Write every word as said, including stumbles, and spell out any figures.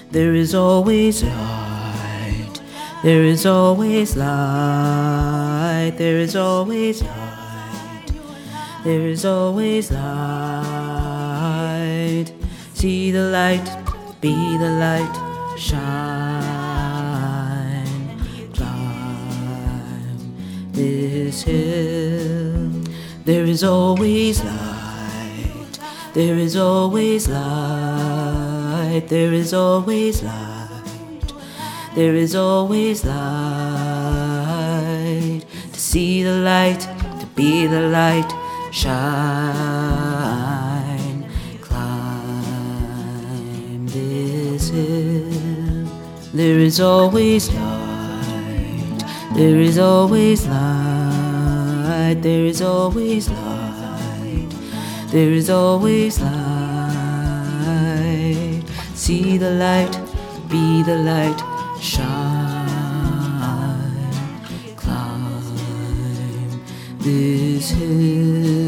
There is always light. There is always light. There is always light. There is always light. See the light, be the light, shine, climb this hill. There is always light. There is always light. There is always light. There is always light. To see the light, to be the light, shine, climb this hill. There is always light. There is always light. There is always light. There is always light. See the light, be the light, shine, climb this hill.